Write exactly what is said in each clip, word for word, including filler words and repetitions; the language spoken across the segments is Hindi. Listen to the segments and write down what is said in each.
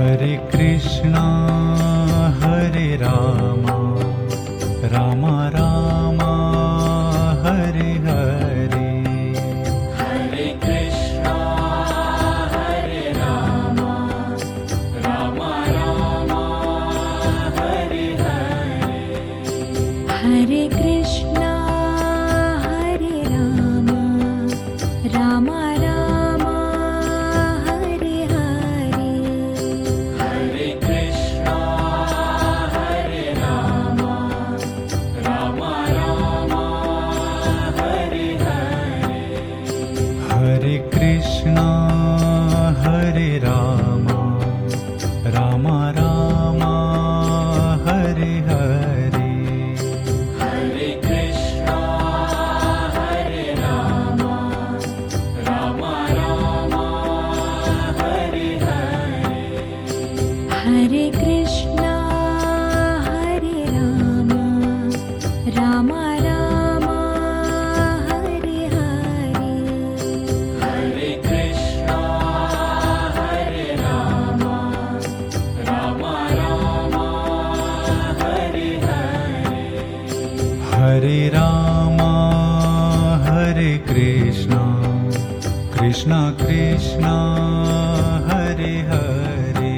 Hare Krishna Hare Rama Rama Rama Hare Hare. Hare Krishna Hare Rama Rama Rama Hare Hare. Hare Krishna Hare Rama Rama Rama Hare Hare. Hare Krishna Hare Rama Rama Rama Hare Hare. Hare Krishna Hare Rama Rama Rama Hare Hare. Hare Krishna Hare Rama Rama Rama Hare Hare. Hare Krishna Hare Rama Rama Rama Hare Hare. Hare Krishna Hare Rama Rama Rama Hare Hare. Hare Rama Hare Krishna Krishna Krishna Hare Hare.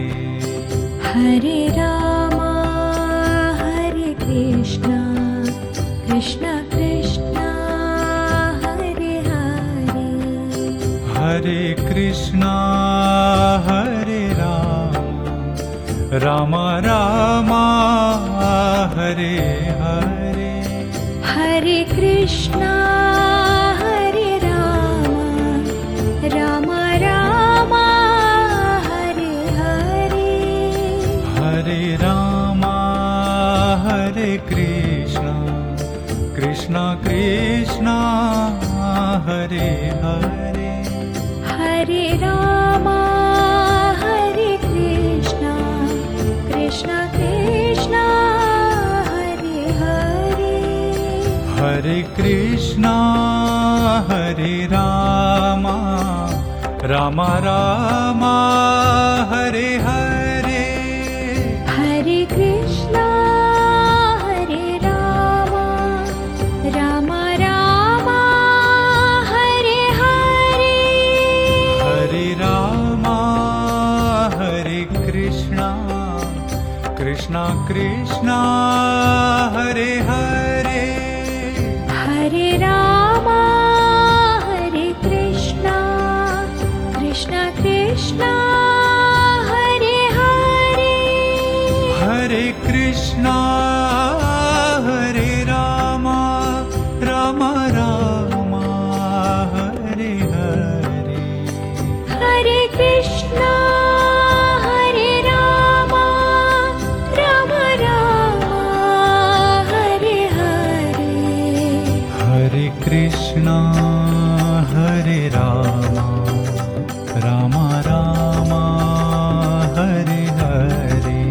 Hare Rama Hare Krishna Krishna Krishna Hare Hare. Hare Krishna Hare Rama Rama Rama Hare Hare. Hare Krishna Hare Rama Rama Rama Hare Hare. Hare Rama Hare Krishna Krishna Krishna Hare Hare. Hare Rama Hare Krishna Krishna Krishna Hare Hare. Hare Krishna Hare Rama Rama Rama Hare Hare. Hare Krishna Hare Rama Rama Rama Hare Hare. Hare Rama Hare Krishna Krishna Krishna Hare Hare. Hare Rama Hare Krishna Krishna Krishna Hare Hare. Hare Krishna Hare Rama Rama Rama Hare Hare. Hare Krishna Hare Rama Rama Rama Hare Hare. Hare Krishna Hare Rama Rama Rama Hare Hare.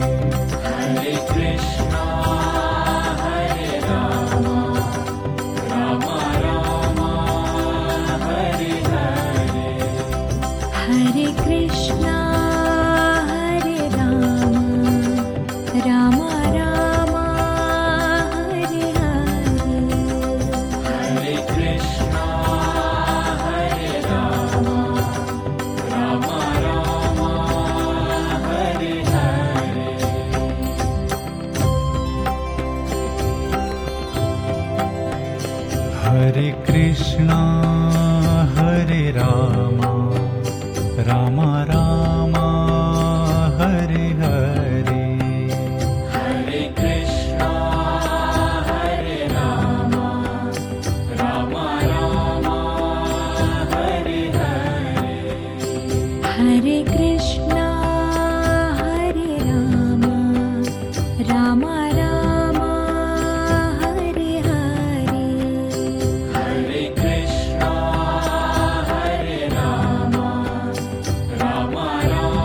Hare Krishna Hare Rama Rama Rama Hare Hare. Hare Krishna Hare Rama Rama Rama Hare Hare. Hare Krishna Hare Rama Rama Rama Hare Hare. Hare Krishna Hare Rama Rama Rama Hare Hare. Hare Krishna Hare Rama Rama Rama Hare Hare. Hare Krishna Hare Rama Rama Rama Hare Hare. Hare Krishna Hare Rama Rama Rama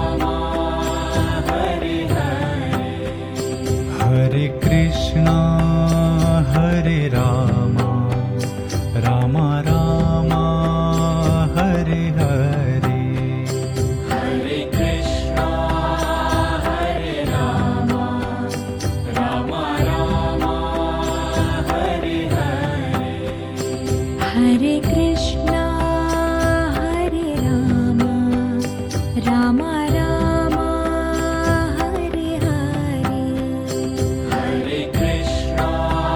Hare Krishna Hare Ram Ram Ram Hare Hare Hare Krishna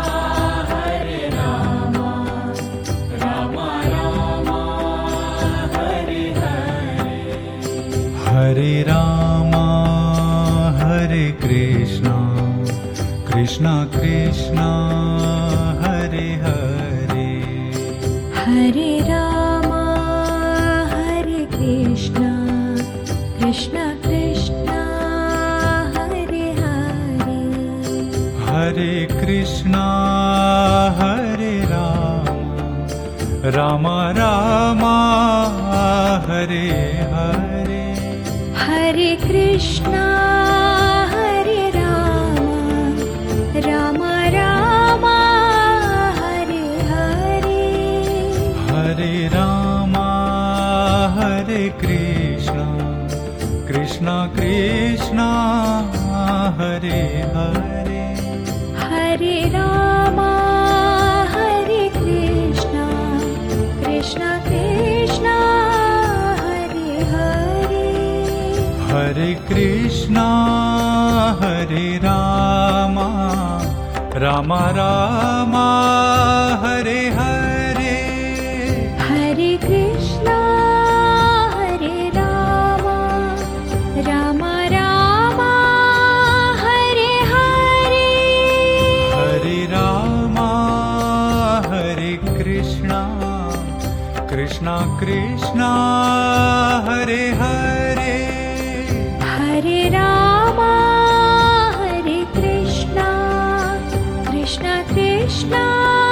Hare Ram Ram Ram Hare Hare Hare Ram Hare Krishna Krishna Krishna Hare Hare Hare Ram Hare Krishna Krishna Krishna Hare Hare Hare Krishna Hare Ram Ram Ram Hare Hare Hare Krishna Hare Ram Ram Ram Hare Hare Hare Ram Hare Krishna Krishna Krishna Hare Hare Hare Ram Hare Krishna Krishna Krishna Hare Hare Hare Krishna Hare Ram Ram Ram Hare Hare Hare Krishna Hare Ram Ram Ram Hare Hare Hare Ram Hare Krishna Krishna Krishna Hare Hare Hare Ram Hare Krishna Krishna Krishna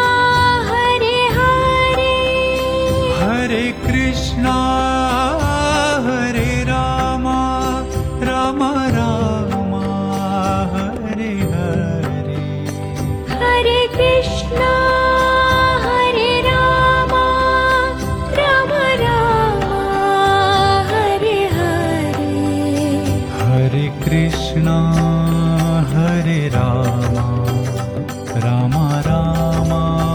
Hare Hare Hare Krishna Hare Ram Ram Ram Hare Hare Hare Krishna Hare Ram Ram Ram Hare Hare Hare Krishna Hare Ram Ram Ram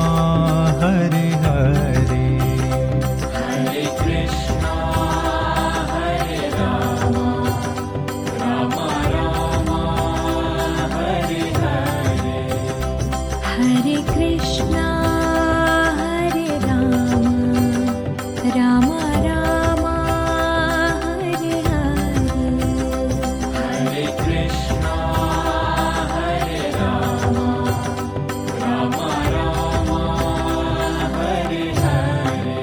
Hare Hare Hare Krishna Hare Ram Ram Ram Hare Hare Hare Krishna Hare Ram Ram Ram Hare Hare Hare Krishna Hare Ram Ram Ram Hare Hare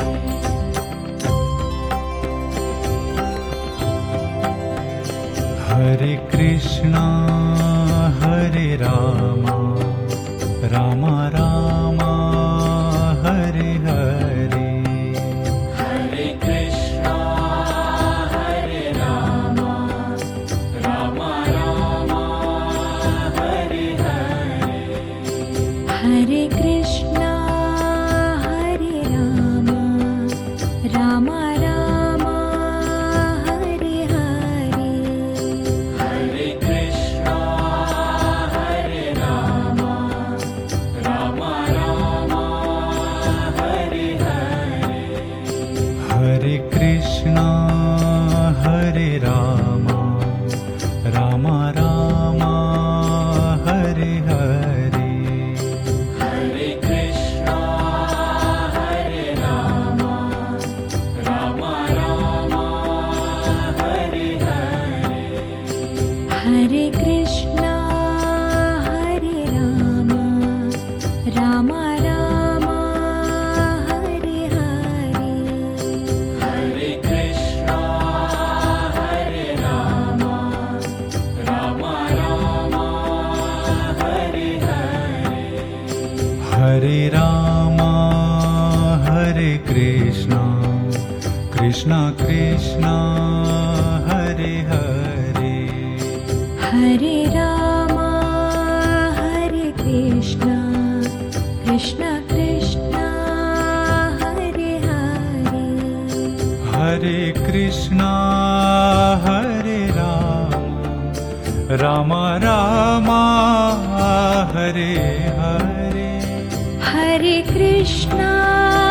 Hare Krishna Hare Ram Ram Ram Hare Hare Hare Krishna Hare Ram Ram Ram Hare Hare Hare Krishna Hare Ram Ram Ram Hare Hare Hare Krishna Hare Ram Ram Ram Hare Hare Hare Krishna Hare Ram Ram Ram Hare Hare Hare Krishna Hare Ram Ram Ram Hare Hare Hare Krishna Hare Ram Ram Ram Hare Hare Hare Krishna Hare Ram Ram Ram Hare Hare Hare Ram Hare Krishna Krishna Krishna Hare Hare Hare Ram Hare Krishna Krishna Krishna Hare Hare Hare Krishna Hare Ram Ram Ram Hare Hare Hare Krishna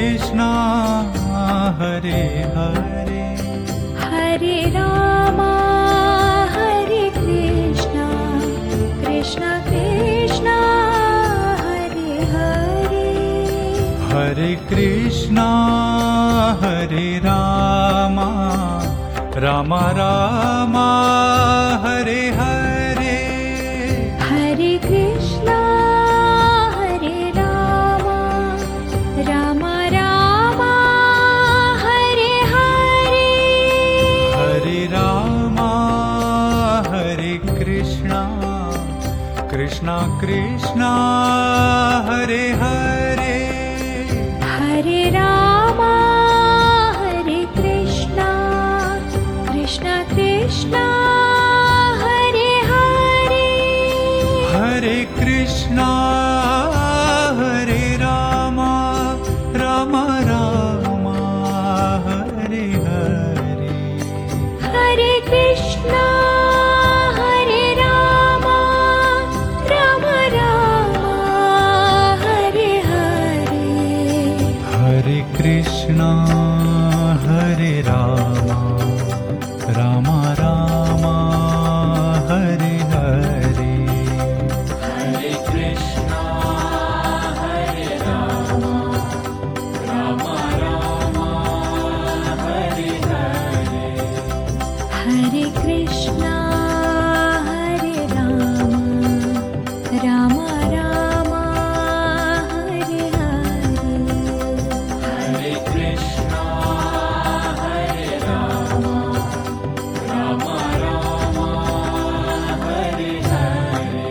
Krishna Hare Hare Hare Rama Hare Krishna Krishna Krishna Hare Hare Hare Krishna Hare Rama Rama Rama Hare Hare Hare Krishna Hare Rama Rama Rama Hare Hare Hare Rama Hare Krishna Krishna Krishna Hare Hare Hare Rama Hare Krishna Krishna Krishna Hare Hare Hare Krishna Hare Rama Rama Rama Hare Hare Hare Krishna Hare Rama Rama Rama Hare Hare Hare Krishna Hare Rama Rama Rama Hare Hare Hare Krishna Hare Rama Rama Rama Hare Hare Hare Krishna Hare Rama Rama Rama Hare Hare Hare Krishna Hare Rama Rama Rama Hare Hare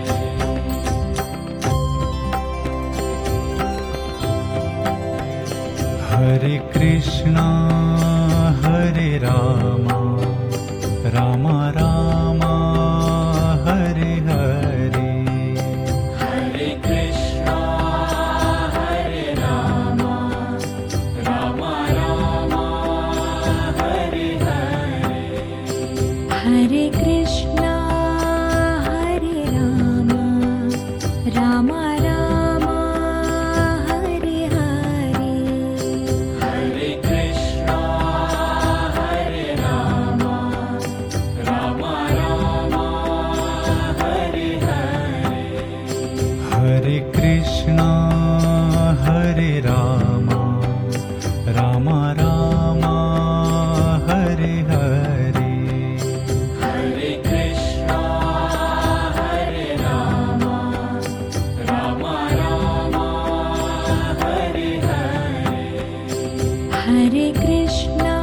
Hare Krishna Hare Rama Rama Rama Hare Hare Hare Krishna Hare Rama Rama Rama Hare Hare Hare Krishna Hare Rama Rama Rama Hare Hare Hare Krishna Hare Rama Rama Rama Hare Hare Hare Krishna Hare Rama Rama Rama Hare Hare Hare Krishna Hare Rama Rama Rama Hare Hare Hare Krishna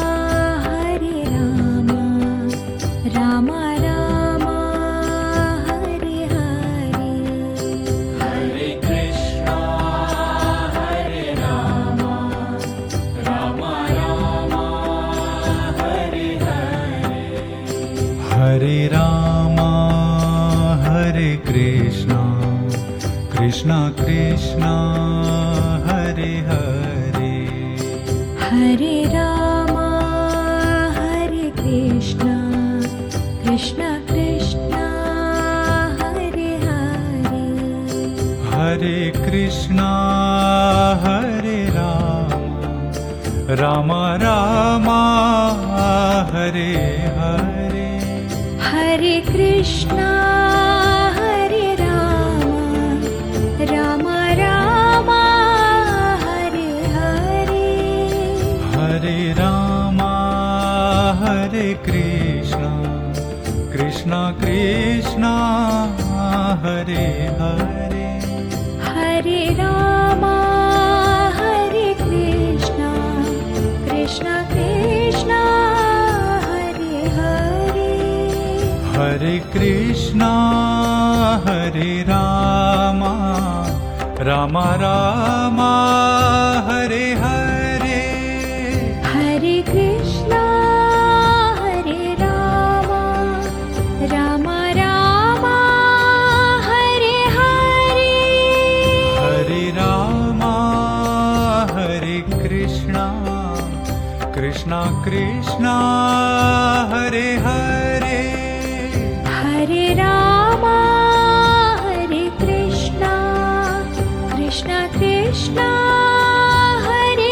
Hare Rama Rama Rama Hare Hare Hare Krishna Hare Rama Rama Rama Hare Hare Hare Rama Hare Krishna Krishna Krishna Hare Hare Hare Rama Hare Krishna Krishna Krishna Hare Hare Hare Krishna Hare Rama Rama Rama Hare Hare Hare Krishna Hare Rama Rama Rama Hare Hare Hare Rama Hare Krishna Krishna Krishna Hare Hare Hare Rama Hare Krishna Krishna Krishna Hare Hare Hare Krishna Hare Rama Rama Rama Hare Hare Hare Krishna Hare Rama Rama Rama Hare Hare Hare Rama Hare Krishna Krishna Krishna Hare Hare Hare Rama Hare Krishna Krishna Krishna Hare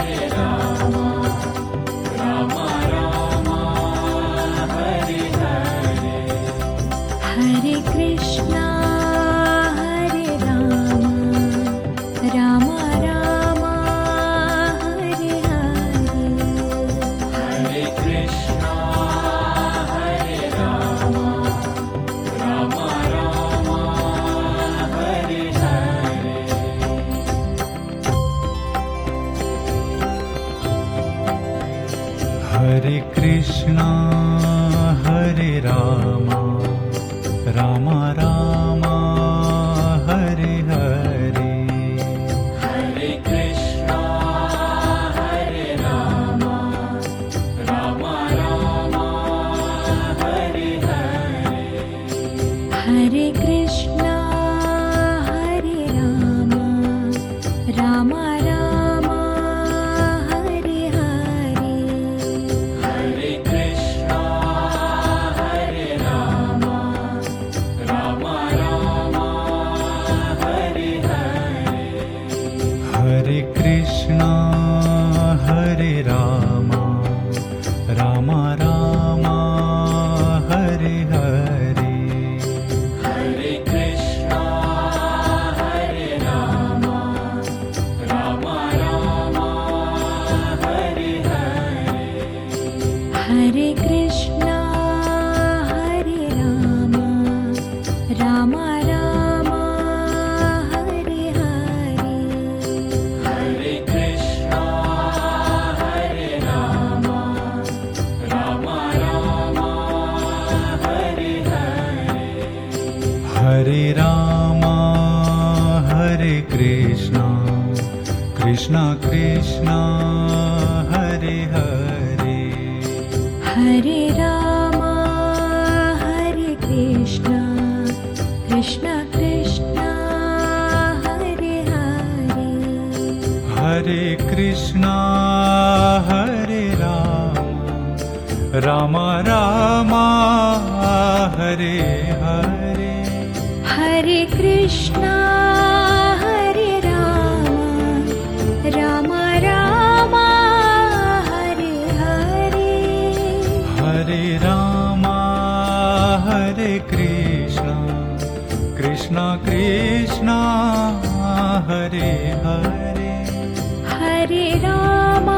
Hare Krishna, Hare Rama, Rama Rama, Hare Hare. Hare Krishna, Hare Hare Krishna Hare Rama Rama Rama Hare Hare Hare Krishna Hare Rama Rama Rama Hare Hare Hare Krishna Hare Rama Rama Rama Hare Hare Hare Krishna Hare Rama Rama Rama Hare Hare Hare Krishna Hare Rama Rama Rama Hare Hare Hare Krishna Hare Rama Rama Rama Hare Hare Hare Krishna Hare Rama Rama Rama Hare Hare Hare Krishna Hare Rama Rama Rama Hare Hare Hare Rama Hare Krishna Krishna Krishna Hare Hare Hare Rama Hare Krishna Krishna Krishna Hare Hare Hare Krishna Hare Rama Rama Rama Hare Hare Hare Krishna Hare Rama Rama Rama Hare Hare Hare Rama Hare Krishna Krishna Krishna Hare Hare Hare Rama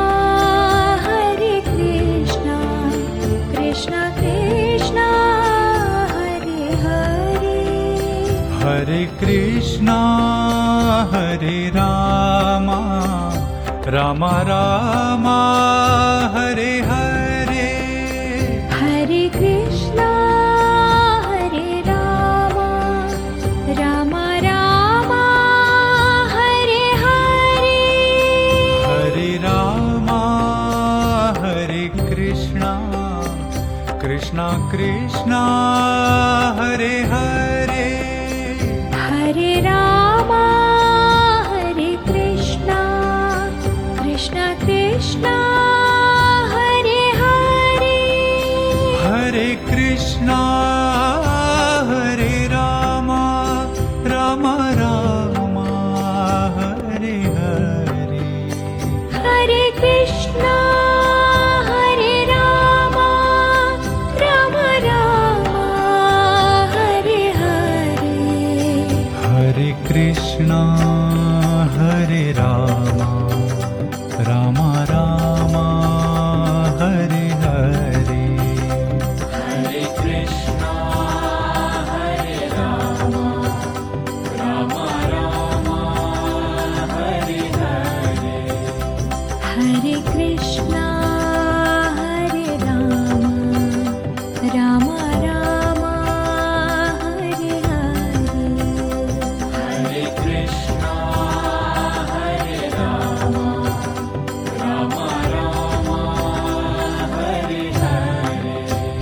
Hare Krishna Krishna Krishna Hare Hare Hare Krishna Hare Rama Rama Rama Hare Hare Hare Krishna Hare Rama Rama Rama Hare Hare Hare Rama Hare Krishna Krishna Krishna Hare Hare Hare Rama Hare Krishna Krishna Krishna Hare Hare Hare Krishna Hare Rama Rama Rama Hare Hare Hare Krishna Hare Rama Rama Rama Hare Hare Hare Krishna Hare Rama Rama Rama Hare Hare Hare Krishna Hare Rama Rama Rama Hare Hare Hare Krishna Hare Rama Rama Rama Hare Hare Hare Krishna Hare Rama Rama Rama Hare Hare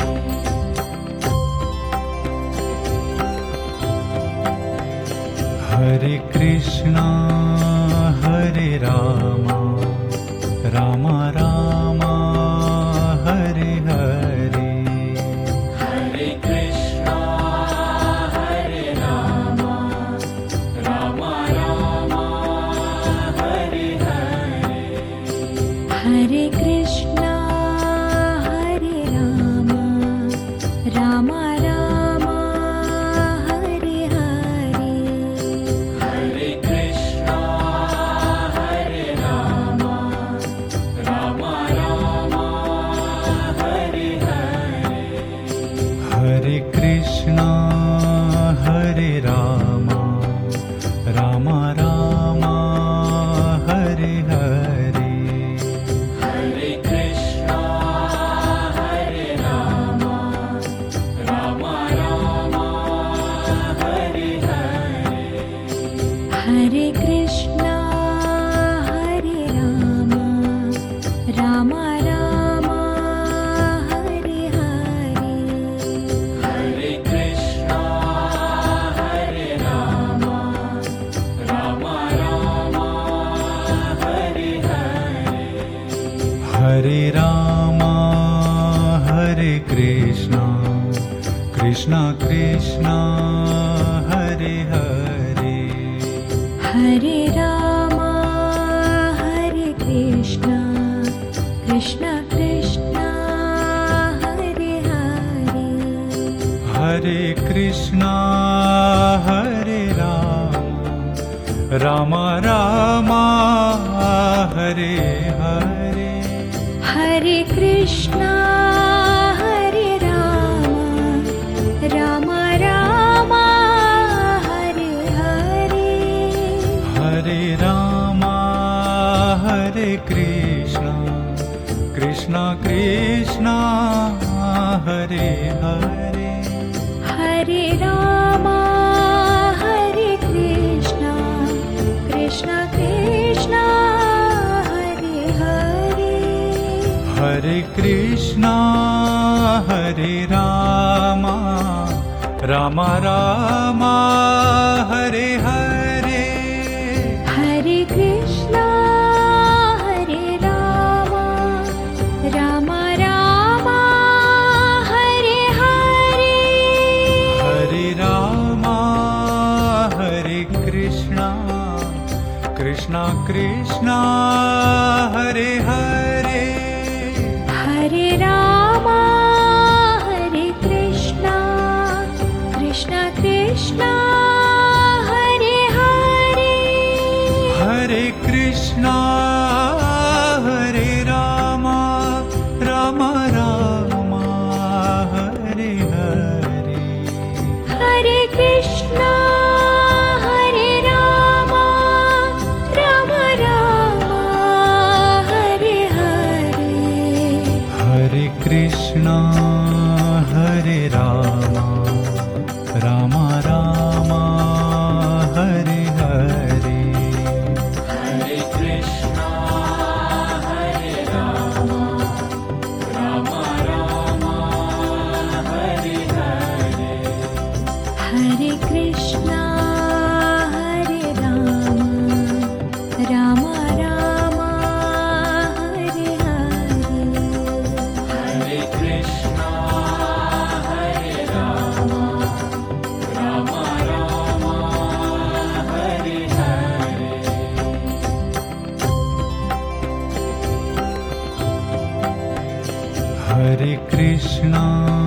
Hare Krishna Hare Rama Rama Rama Hare Hare Hare Krishna Hare Rama Rama Rama Hare Hare Hare Krishna Hare Rama Rama Rama Hare Hare Hare Krishna Hare Rama Rama Rama Hare Krishna Krishna Hare Hare Hare Rama Hare Krishna Krishna Krishna Hare Hare Hare Krishna Hare Ram Ram Ram Hare Hare Hare Krishna Hare Ram Ram Ram Hare Hare Hare Ram Hare Krishna Krishna Krishna Hare Hare Hare Ram Hare Krishna Krishna Krishna Hare Hare Hare Krishna Hare Ram Ram Ram Hare Hare Hare Krishna Hare Ram Ram Ram Hare Hare Hare Ram Hare Krishna Krishna Krishna Hare Hare Hare Ram Hare Krishna Krishna Krishna Hare Hare Hare Krishna Hare Ram Ram Ram Hare Hare Hare Krishna Hare Ram Ram Ram Hare Hare Hare Krishna Hare Ram Ram Ram Hare Hare Hare Krishna Hare Ram Ram Ram Hare Hare Hare Krishna Hare Ram Ram Ram Hare Hare Hare Krishna Hare Ram Ram Ram Hare Hare Hare Krishna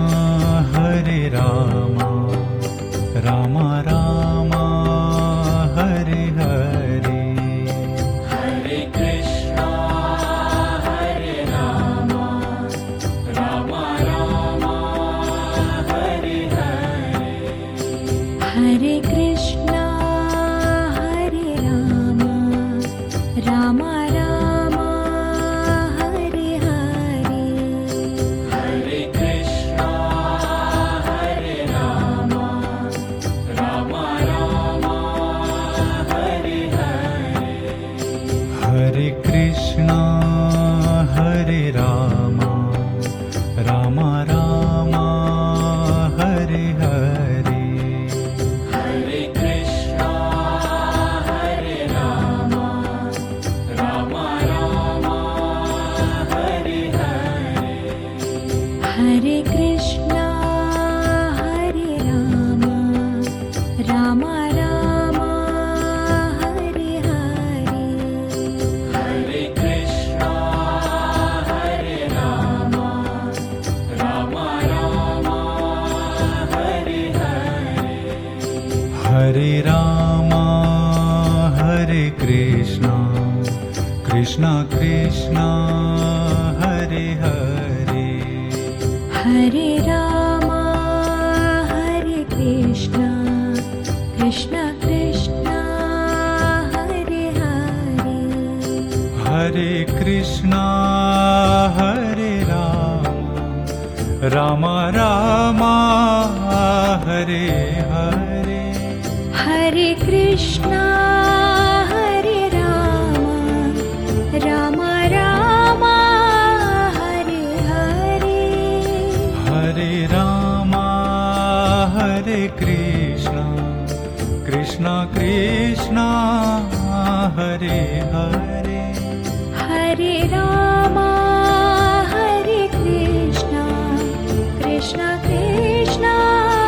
Hare Ram Ram Ram Hare Hare Hare Krishna Hare Ram Ram Ram Hare Hare Hare Krishna Hare Ram Ram Ram Hare Hare Hare Krishna Hare Ram Ram Ram Hare Hare Hare Krishna Hare Ram Ram Ram Hare Hare Hare Krishna Hare Ram Ram Ram Hare Hare Hare Krishna Hare Ram Ram Ram Hare Hare Hare Krishna Hare Ram Ram Ram Hare Hare Hare Ram Hare Krishna Krishna Krishna Hare Hare Hare Ram Hare Krishna Krishna Krishna Hare Hare Hare Krishna Hare Ram Ram Ram Hare Hare Hare Krishna Hare Ram Ram Ram Hare Hare Hare Ram Hare Krishna Krishna Krishna Hare Hare Hare Ram Hare Krishna Krishna Krishna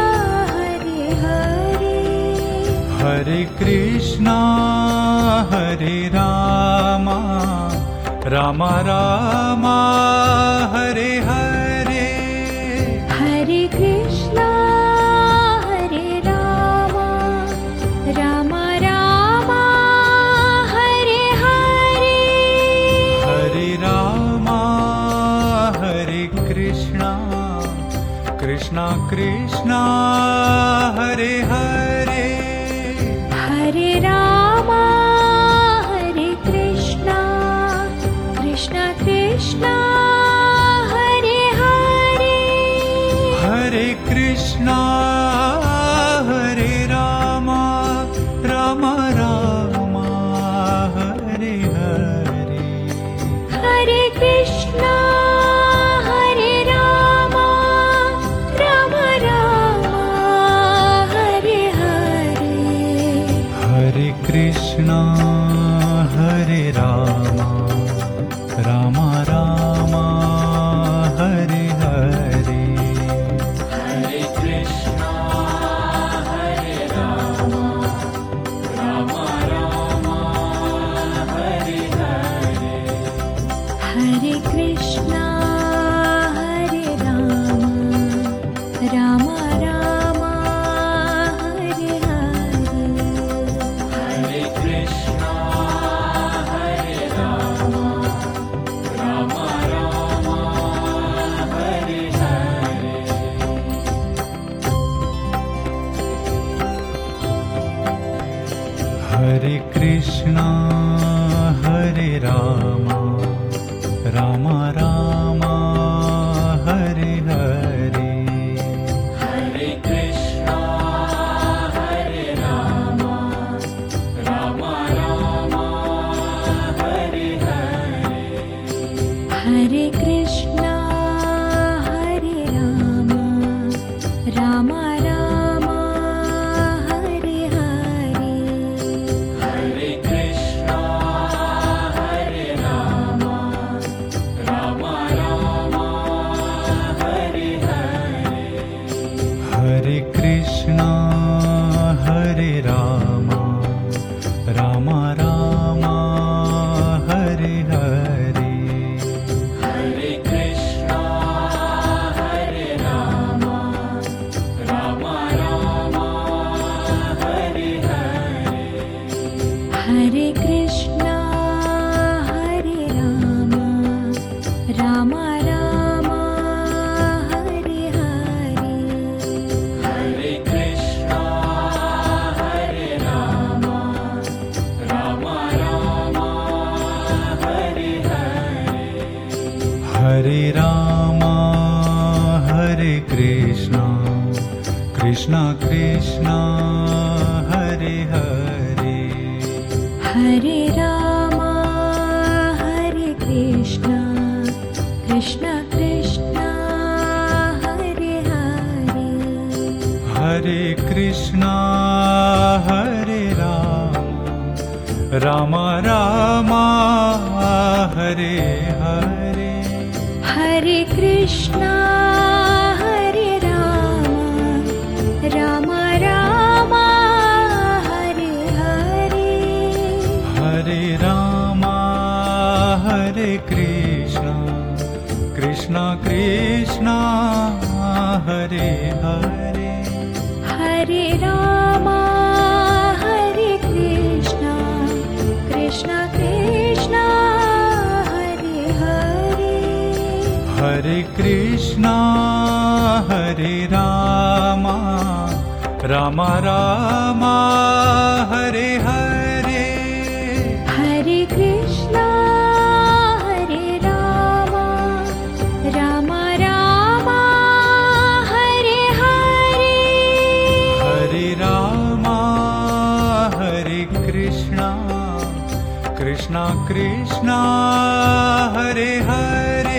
Hare Krishna, Hare Rama, Rama Rama, Hare Hare. Hare Krishna, Hare Rama, Rama Rama, Hare Hare. Hare Rama, Hare Krishna, Krishna Krishna, Hare Hare. Hare Rama, Hare Krishna, Krishna Krishna, Hare Hare. Hare Krishna, Hare Rama, Rama Rama, Hare Hare. Hare Krishna, Hare Rama, Rama Rama, Hare Hare. Hare Krishna, Hare Rama, Rama Rama, Hare Hare. Hare Krishna, Hare Rama, Rama Rama, Hare Hare. Hare Krishna, Hare Rama, Rama Rama, Hare Hare. Hare Krishna, Hare Rama, Rama Rama, Hare Hare. Hare Krishna, Hare Rama, Rama Rama, Hare Hare. Hare Krishna, Hare Rama, Rama Rama, Hare Hare. Hare Krishna, Hare Rama, Rama Rama, Hare Hare. Hare Krishna, Hare Rama, Rama Rama, Hare Hare. Hare Krishna, Hare Rama, Rama Rama, Hare Hare. Hare Krishna, Hare Rama, Rama Rama, Hare Hare. Hare Krishna, Hare Rama, Rama Rama, Hare Hare. Hare Krishna, Hare Rama, Rama Rama, Hare Hare. Hare Rama, Hare Krishna, Krishna Krishna, Hare Hare. Hare Rama, Hare Krishna, Krishna Krishna, Hare Hare. Hare Krishna, Hare Rama, Rama Rama, Hare Hare. Hare Krishna, Hare Rama, Rama Rama, Hare Hare. Hare Rama, Hare Krishna, Krishna Krishna, Hare Hare. Hare Rama, Hare Krishna, Krishna Krishna, Hare Hare. Hare Krishna, Hare Rama, Rama Rama, Hare Hare. Hare Krishna, Hare Rama, Rama Rama, Hare Hare. Hare Rama, Hare Krishna, Krishna Krishna, Hare Hare.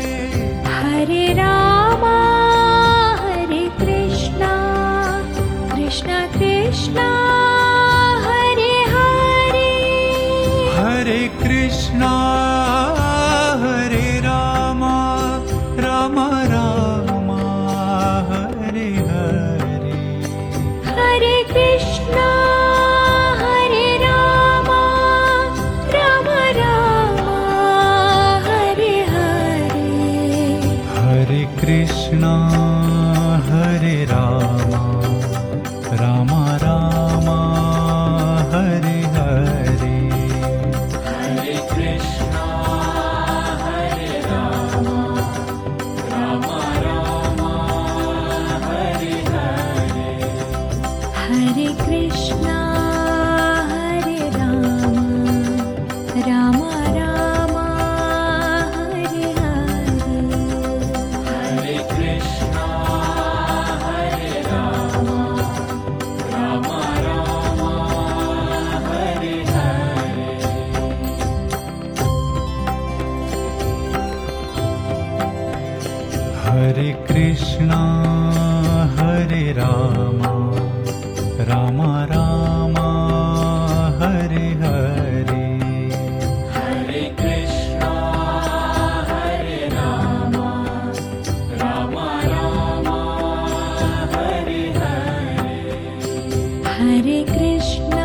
Hare Rama, Hare Krishna, Krishna Krishna, Hare Hare. Hare Krishna, Hare Rama, Rama Rama, Hare Hare. Hare Krishna, Hare Krishna, Hare Rama, Rama Rama, Hare Hare. Hare Krishna, Hare Rama, Rama Rama, Hare Hare. Hare Krishna, Hare Rama, Rama Rama, Hare Hare. Hare Krishna, Hare Rama, Rama Rama, Hare Hare. Hare Krishna, Hare Rama, Rama Rama, Hare Hare. Hare Krishna, Hare Rama, Rama Rama, Hare Hare. Hare Krishna,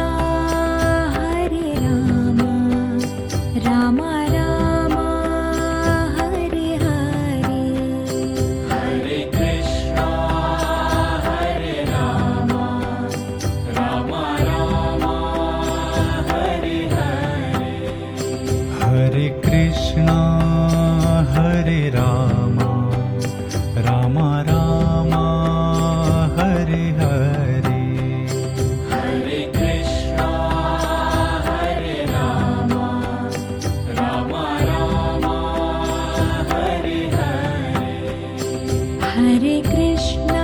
Hare Rama, Rama Rama, Hare Hare. Hare Krishna, Hare Rama, Rama Rama, Hare Hare. Hare Krishna, Hare Rama, Rama Rama, Hare Hare. Hare Krishna, Hare Rama, Rama Rama, Hare Hare. Hare Krishna,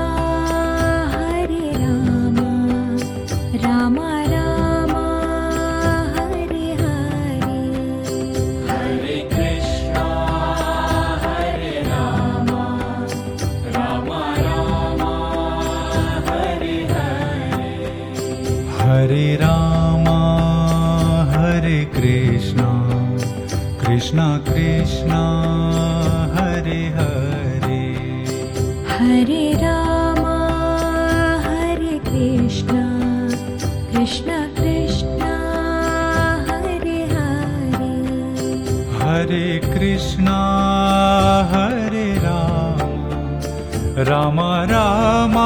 Hare Rama, Rama Rama, Hare Hare. Hare Krishna, Hare Rama, Rama Rama, Hare Hare. Hare Rama, Hare Krishna, Krishna Krishna, Hare Hare. Hare Rama, Hare Krishna, Krishna Krishna, Hare Hare. Hare Krishna, Hare Rama, Rama Rama,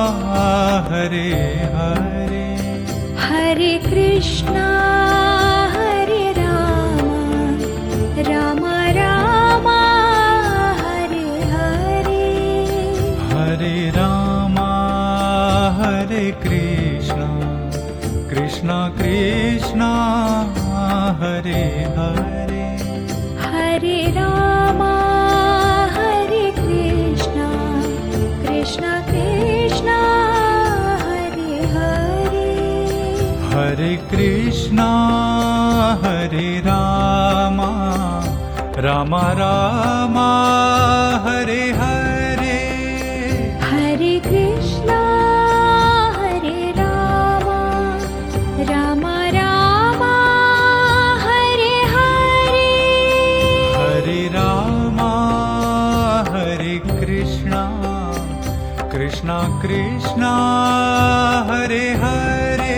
Hare Hare. Hare Krishna, Hare Rama, Rama Rama, Hare Hare. Hare Rama, Hare Krishna, Krishna Krishna, Hare Hare. Hare Rama, Hare Krishna, Krishna Krishna, Hare Hare. Hare Krishna, Hare Rama, Rama Rama, Hare Hare. Hare Krishna, Hare Rama, Rama Rama, Hare Hare. Hare Rama, Hare Krishna, Krishna Krishna, Hare Hare.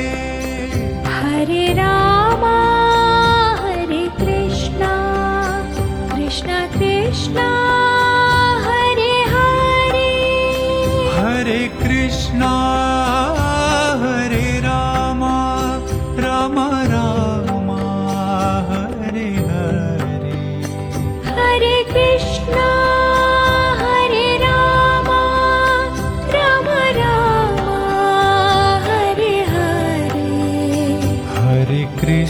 Hare Rama, Hare Krishna, Krishna Krishna, Hare Hare. Hare Krishna, Hare Rama, Rama Rama, Hare Hare. Hare Krishna, Hare Rama, Rama Rama, Hare Hare. Hare Krishna,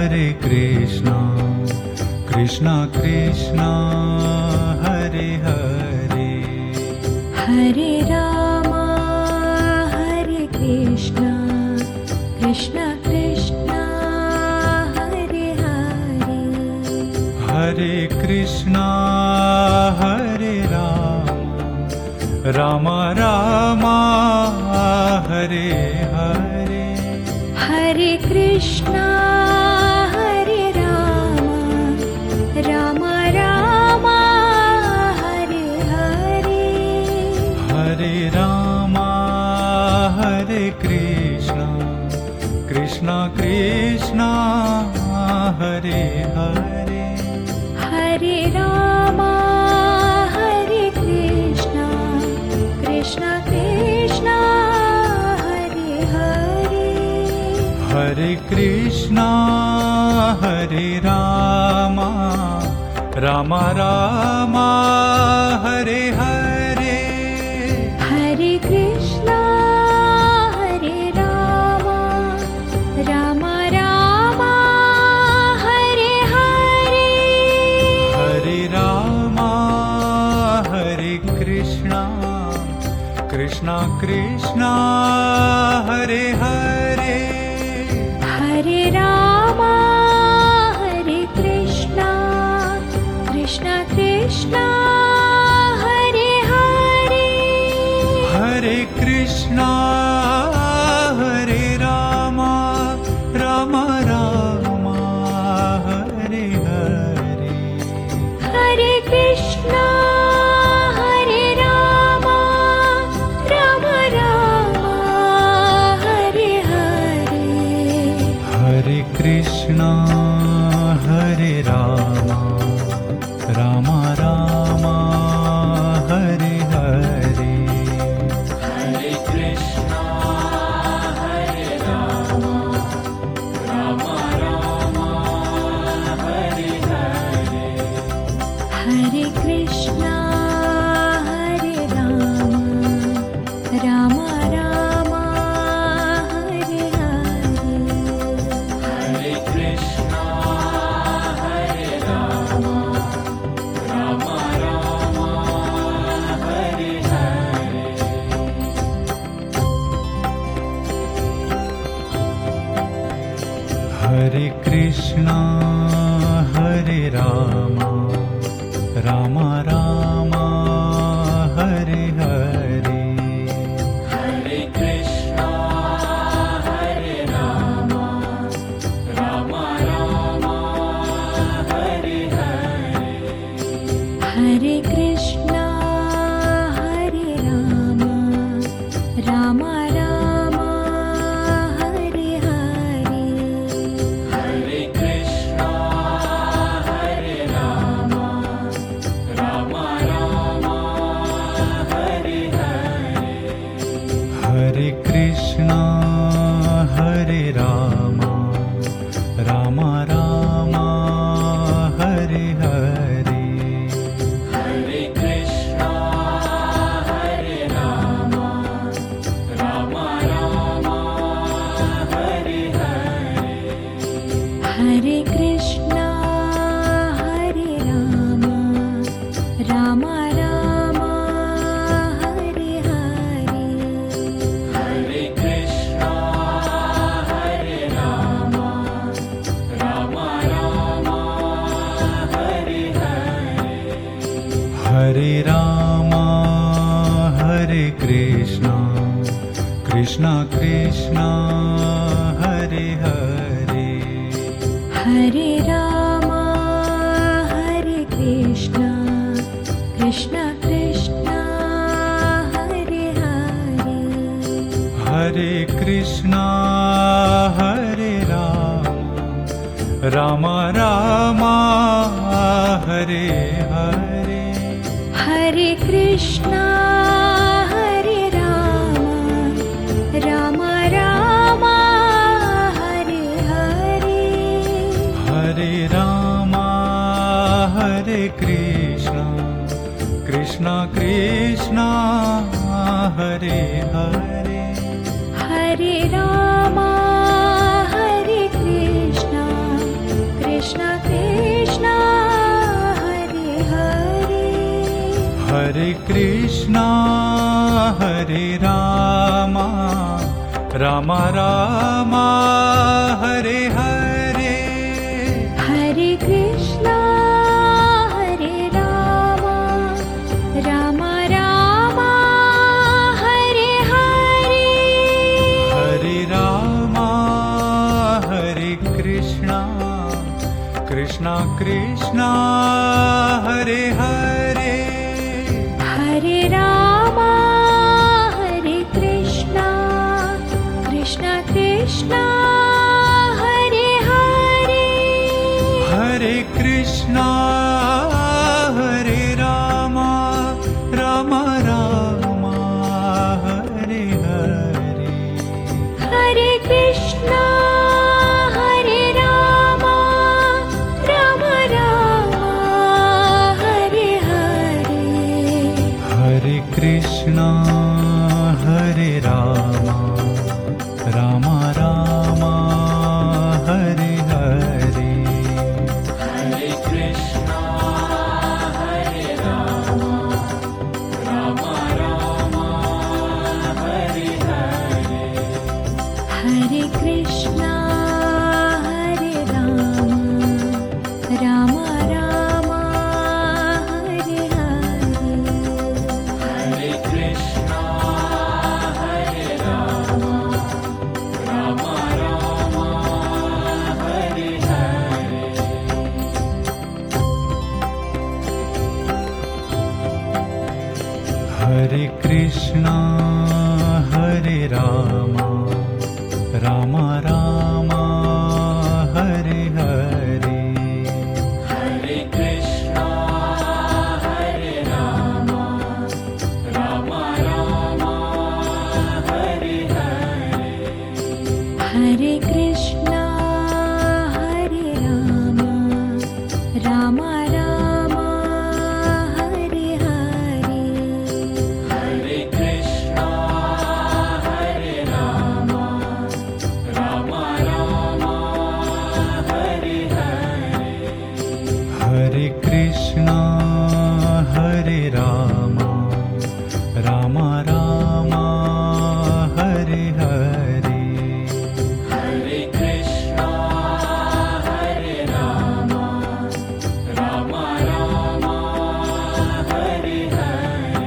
Hare Krishna, Krishna Krishna, Hare Hare, Hare Rama, Hare Krishna, Krishna Krishna, Hare Hare, Hare Krishna, Hare Rama, Rama Rama, Hare Hare, Hare Krishna, Hare Rama, Rama Rama, Hare Hare, Hare Rama, Hare Krishna, Krishna Krishna, Hare Hare, Hare Rama, Hare Krishna, Krishna Krishna, Hare Hare, Hare Krishna, Hare Rama, Rama Rama, Hare Hare, Hare Krishna, Hare Rama, Rama Rama, Hare Hare, Hare Rama, Hare Krishna, Krishna Krishna, Hare Hare, Hare Rama, Hare Krishna, Krishna Krishna, Hare Hare, Hare Krishna, Hare Rama, Rama Rama, Hare Hare, Hare Krishna, Hare Rama, Rama Rama, Hare Hare, Hare Krishna, Hare Rama, Rama Rama, Hare Hare, Hare Krishna, Hare Rama, Rama Rama, Hare Hare, Hare Krishna, Hare Rama, Rama Rama, Hare Hare, Hare Krishna, Hare Rama, Rama Rama, Hare Hare. Hare Krishna, Hare Rama, Rama Rama, Hare Hare, Hare Krishna, Hare Rama, Rama Rama, Hare Hare, Hare Krishna, Hare Rama, Rama Rama, Hare Hare, Hare Krishna, Hare Rama, Rama Rama, Hare Hare, Hare Krishna, Hare Rama, Rama Rama, Hare Hare, Hare Krishna, Hare Rama, Rama Rama, Hare Hare, Hare Krishna, Hare Rama, Rama Rama, Hare Hare, Hare Krishna, Hare Rama, Rama Rama, Hare Hare, Hare Rama, Hare Krishna, Krishna Krishna, Hare Hare, Hare Rama, Hare Krishna, Krishna Krishna, Hare Hare, Hare Krishna, Hare Rama, Rama Rama, Hare Hare, Hare Krishna, Hare Rama, Rama Rama, Hare Hare, Hare Rama, Hare Krishna, Krishna Krishna, Hare Hare, Hare Rama, Hare Krishna, Krishna, Hare Rama, Rama Rama, Hare Hare. Hare Krishna, Hare Rama, Rama Rama, Hare Hare. Hare Rama, Hare Krishna, Krishna Krishna, Hare Hare. Hare Rama, Hare Krishna, Krishna Krishna, Hare Hare. Hare Krishna, Hare Rama, Rama Rama, Hare Hare. Hare Krishna, Hare Rama, Rama Rama, Hare Hare. Hare Krishna, Hare Rama, Rama Rama, Hare Hare. Hare Krishna, Hare Rama, Rama Rama, Hare Hare. Hare Krishna, Hare Rama, Rama Rama, Hare Hare. Hare Krishna, Hare Rama, Rama Rama, Hare Hare. Hare Krishna, Hare Rama, Rama Rama, Hare Hare. Hare Krishna, Hare Rama, Rama Rama, Hare Hare. Hare Krishna, Hare Rama, Rama Rama, Hare Hare. Hare Krishna, Hare Rama, Rama Rama, Hare Hare. Hare Krishna, Hare Rama, Rama Rama, Hare Hare. Hare Krishna, Hare Rama, Rama Rama, Hare Hare.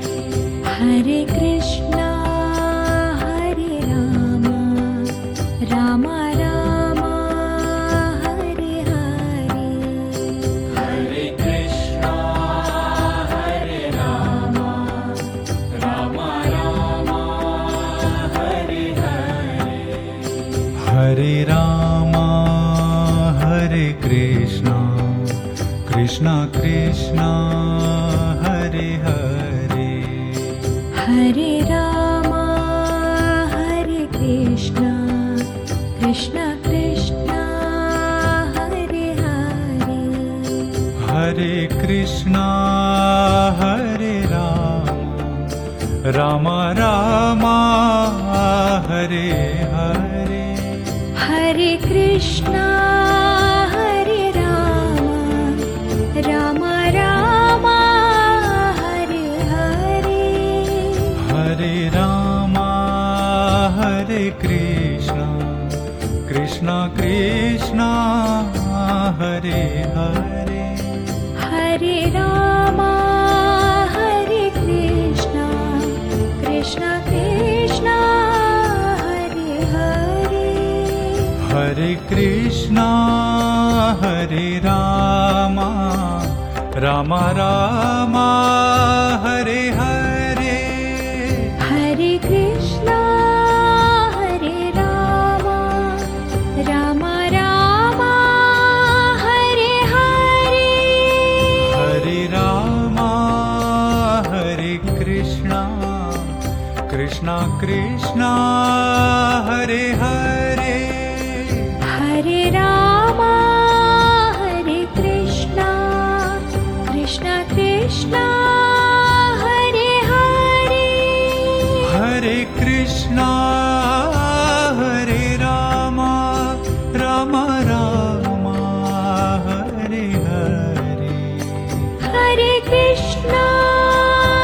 Hare Krishna, Hare Rama, Rama Rama, Hare Hare. Hare Krishna, Hare Rama, Rama Rama, Hare Hare. Hare Rama, Hare Krishna, Krishna Krishna, Hare Hare. Hare Rama, Hare Krishna, Krishna Krishna, Hare Hare. Hare Krishna, Hare Rama, Rama Rama, Hare Hare. Hare Krishna, Hare Rama, Rama Rama, Hare Hare. Hare Rama, Hare Krishna, Krishna Krishna, Hare Hare. Hare Rama, Hare Krishna, Krishna Krishna, Hare Hare. Hare Krishna, Hare Rama, Rama Rama, Hare Hare. Hare Krishna, Hare Rama, Rama Rama, Hare Hare. Hare Rama, Hare Krishna, Krishna Krishna, Hare Hare. Hare Rama, Hare Krishna, Krishna Krishna, Hare Hare. Hare Krishna, Hare Rama, Rama Rama, Hare Hare. Hare Krishna,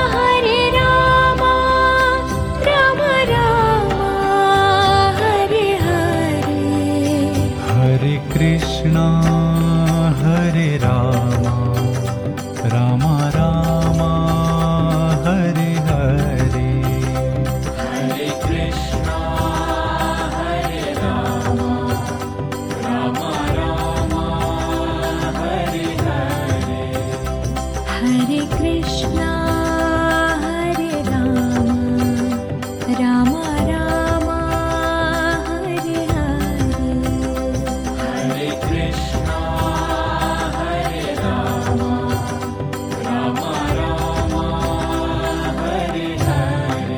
Hare Krishna, Hare Rama, Rama Rama, Hare Hare. Hare Krishna, Hare Rama, Rama Rama, Hare Hare. Hare Krishna, Hare Rama, Rama Rama, Hare Hare. Hare Krishna, Hare Rama, Rama Rama, Hare Hare.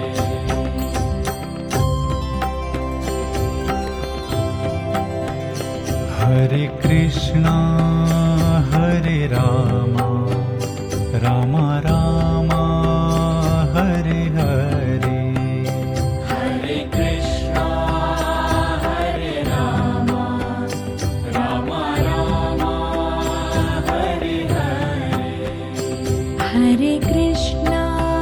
Hare Krishna, Hare Rama, Rama Rama, Hare Hare. Hare Krishna, Hare Rama, Rama Rama, Hare Hare. Hare Krishna,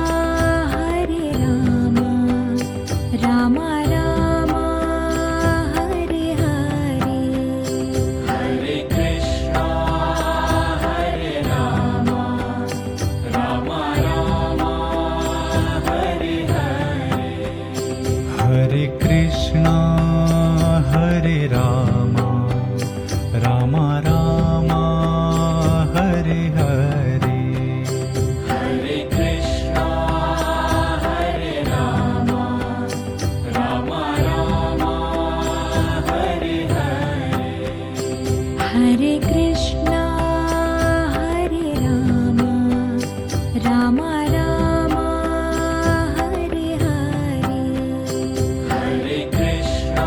Hare Rama, Rama Rama, Hare Hare. Hare Krishna, Hare Rama, Rama Rama, Hare Hare. Hare Krishna, Hare Rama, Rama Rama, Hare Hare. Hare Krishna, Hare Rama, Rama Rama, Hare Hare. Hare Krishna, Hare Rama, Rama Rama, Hare Hare. Hare Krishna,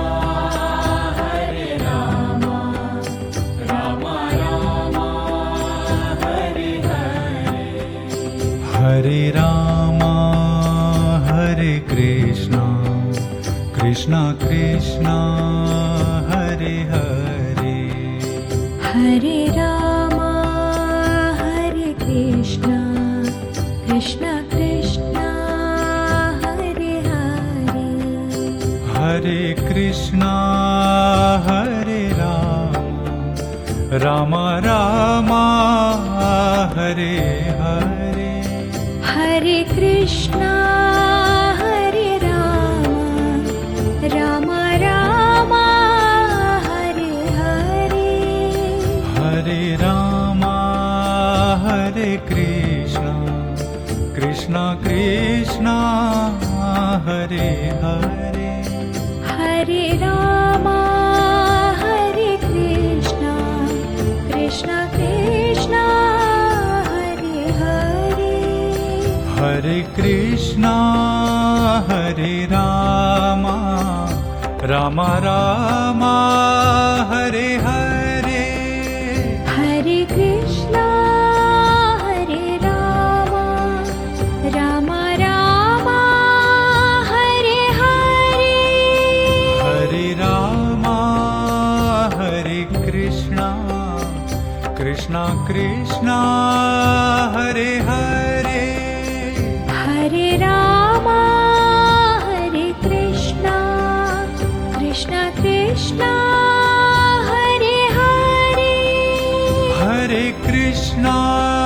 Hare Rama, Rama Rama, Hare Hare. Hare Rama, Hare Krishna, Krishna Krishna, Hare Hare. Hare Rama, Hare Krishna, Krishna Krishna, Hare Hare. Hare Krishna, Hare Rama, Rama Rama, Hare Hare. Hare Krishna, Hare Rama, Rama Rama, Hare Hare. Hare Rama, Hare Krishna, Krishna Krishna, Hare Hare. Hare Rama, Hare Krishna, Krishna Krishna, Hare Hare. Hare Krishna, Hare Rama, Rama Rama, Hare Hare. Hare Krishna, Hare Rama, Rama Rama, Hare Hare. Hare Rama, Hare Krishna, Krishna Krishna, Hare Hare. Hare Rama, Hare Krishna, Krishna Krishna, Hare Hare. Hare Krishna,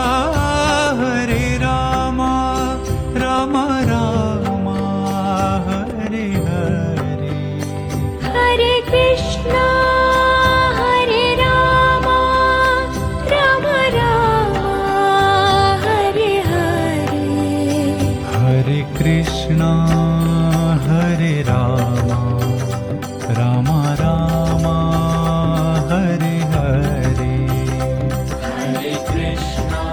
Hare Rama, Rama Rama, Hare Hare. Hare Krishna, Hare Rama, Rama Rama, Hare Hare. Hare Krishna, Hare Rama, Rama Rama, Hare Hare. Hare Krishna,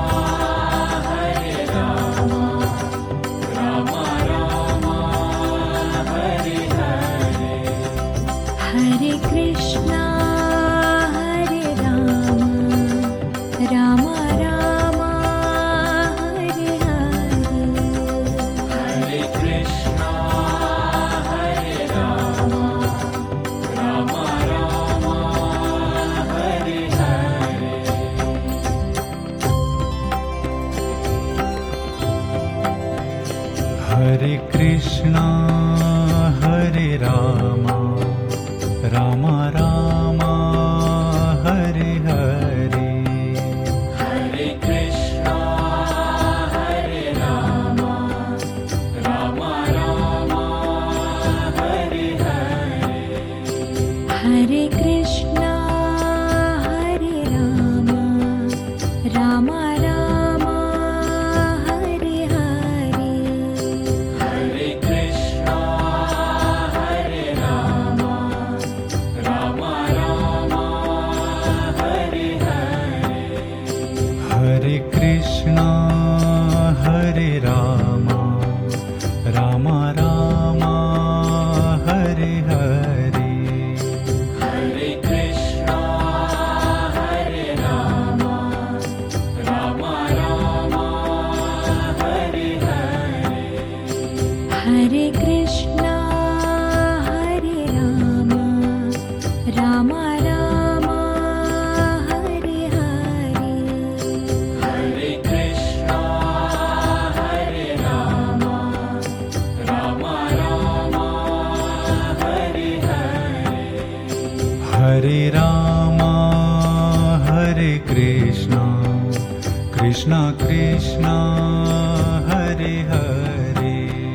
Hare Rama, Hare Krishna, Krishna Krishna, Hare Hare.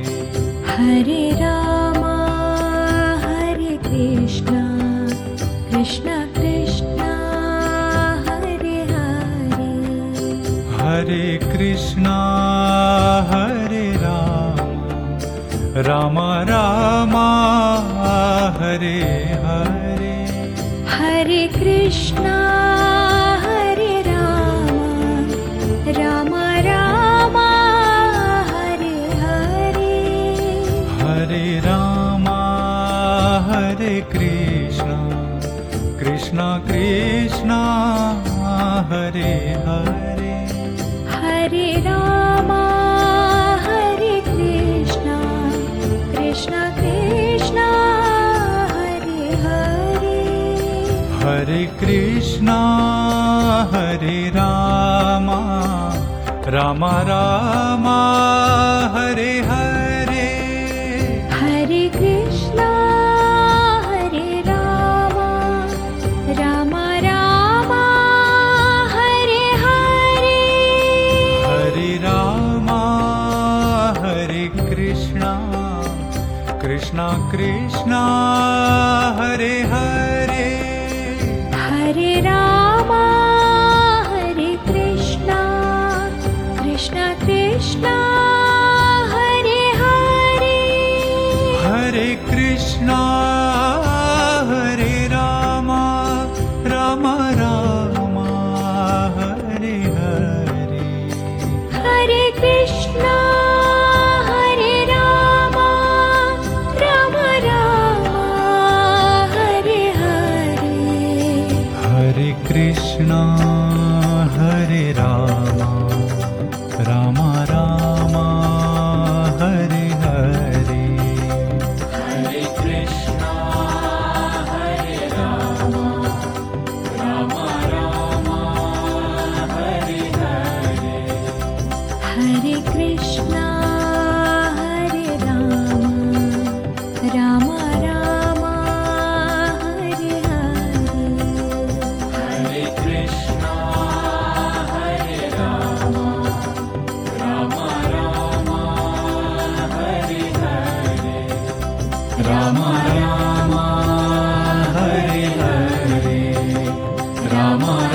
Hare Rama, Hare Krishna, Krishna Krishna, Hare Hare. Hare Krishna, Hare Rama, Rama Rama, Hare Hare. Hare Krishna, Hare Rama, Rama Rama, Hare Hare. Hare Rama, Hare Krishna, Krishna Krishna, Hare Hare. Hare Rama, Hare Krishna, Krishna Krishna, Hare Hare. Hare Krishna, Hare Rama, Rama Rama, Hare Hare. Hare Krishna, Hare Rama, Rama Rama, Hare Hare. Hare Rama, Hare Krishna, Krishna Krishna, Hare Hare. Hare Rama, Hare Krishna, Krishna Krishna, Hare Hare. Hare Krishna, Hare Rama, Rama Rama, Hare Hare. Hare Krishna, Hare Rama, Rama Rama, Hare Hare. Hare Krishna, Hare Rama, Rama Rama, Hare Hare. Hare Krishna, Hare Rama, Rama Rama, Hare Hare. Hare Krishna, Hare Rama, Rama Rama, Hare Hare. Hare Krishna, Hare Rama, Rama Rama, Hare Hare. Rama Rama, Hare Hare. Rama